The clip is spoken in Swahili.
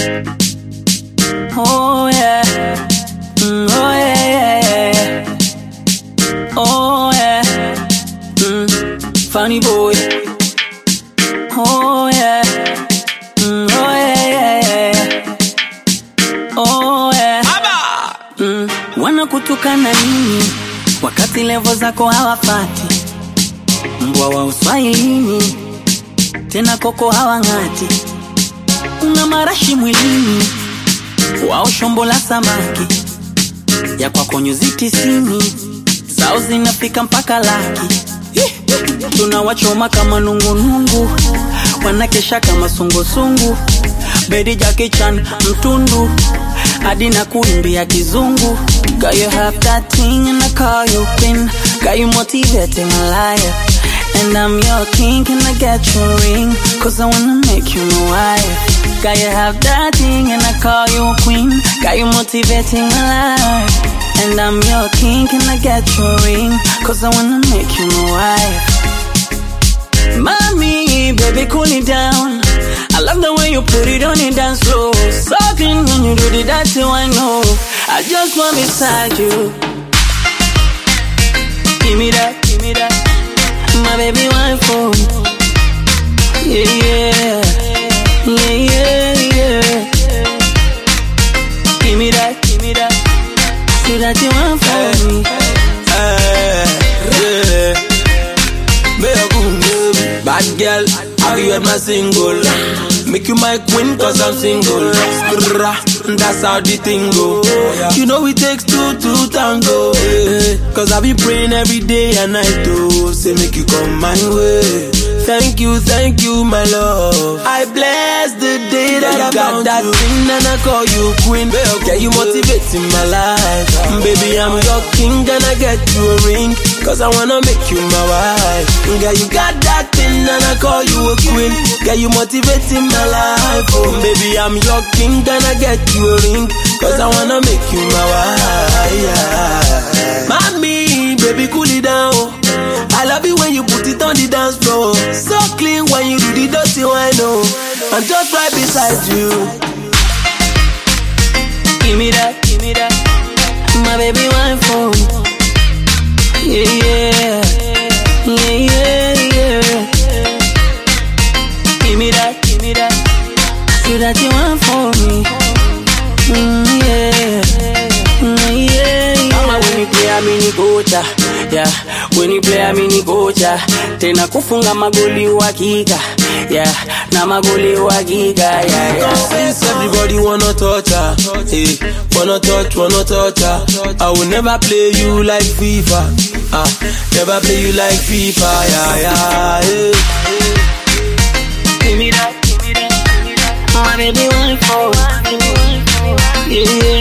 Oh yeah. Oh yeah, yeah, yeah. Oh yeah. Funny boy. Oh yeah. Oh yeah, yeah, yeah. Oh yeah. Wanakutukana nini wakati level zako hawafati? Mbwa wa Uswahilini tena koko hawangati. Una marashi mwilini wao shombo la samaki ya kwako nyuzi 90 zao zinafika mpaka laki. Tunawachoma kama nungunungu, wanakesha kama sungusungu. Bedi Jackie Chan mtundu hadi na kuimbia kizungu. Girl, you have that thing and I call you queen. Got you motivating a liar, and I'm your king. Can I get your ring? Cause I wanna make you my wife. Girl, you have that thing and I call you queen. Got you motivating a liar, and I'm your king. Can I get your ring? Cause I wanna make you my wife. Mommy, baby, cool it down. I love the way you put it on and dance slow. Something when you do the dirty one, no. I just want beside you. Give me that, give me that. My baby, one for me. Yeah, yeah. Yeah, yeah, yeah. Give me that, give me that. So that you want for me. Bad girl, have you heard my single? Make you my queen cause I'm single. That's how the thing go. You know it takes two to tango. Cause I've been praying every day and night to say make you come my way. Thank you, my love. I bless the day that I got that thing and I call you queen. Girl, you motivating my life. Baby, I'm your king and I get you a ring. Cause I wanna make you my wife. Girl, you got that thing and I call you a queen. Girl, you motivating my life. Oh, baby, I'm your king and I get you a ring. Cause I wanna make you my wife. Mommy, baby, cool it down. I love it when you put it on the dance floor. So clean when you do the dirty one, no. I'm just right beside you. Give me that, give me that. My baby, one for me. Yeah, yeah. Yeah, yeah, yeah. Give me that, give me that. So that you want for me. Yeah. Yeah, yeah. Mama, when you play, I'm in the gocha. Yeah, when you play, I'm in the gocha. Tena kufunga magoli uhakika. Yeah, na magoli uhakika. Yeah, yeah. Since everybody wanna touch her, hey, wanna touch her. I will never play you like FIFA. Never play you like FIFA. Yeah, yeah, hey. Give me that, give me that, give me that. My baby, one for me. Yeah.